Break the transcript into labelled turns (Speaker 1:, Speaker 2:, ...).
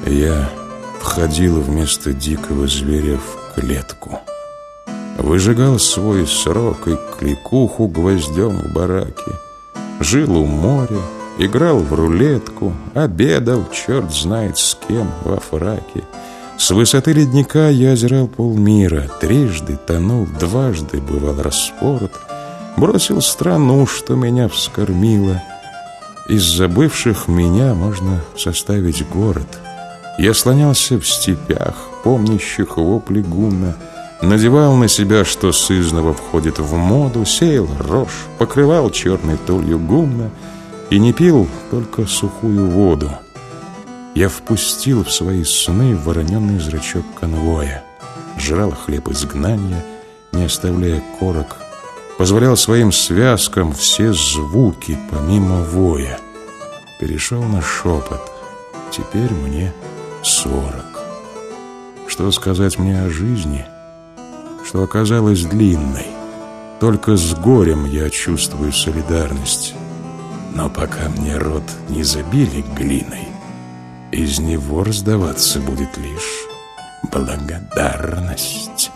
Speaker 1: Я входил вместо дикого зверя в клетку, выжигал свой срок и кликуху гвоздем в бараке, жил у моря, играл в рулетку, обедал черт знает с кем во фраке. С высоты ледника я озирал полмира, трижды тонул, дважды бывал распорот, бросил страну, что меня вскормила. Из забывших меня можно составить город. Я слонялся в степях, помнящих вопли гумна, надевал на себя, что сызнова входит в моду, сеял рожь, покрывал черной тулью гумна и не пил только сухую воду. Я впустил в свои сны вороненный зрачок конвоя, жрал хлеб изгнания, не оставляя корок, позволял своим связкам все звуки помимо воя. Перешел на шепот, теперь мне 40. Что сказать мне о жизни, что оказалась длинной? Только с горем я чувствую солидарность. Но пока мне рот не забили глиной, из него раздаваться будет лишь благодарность.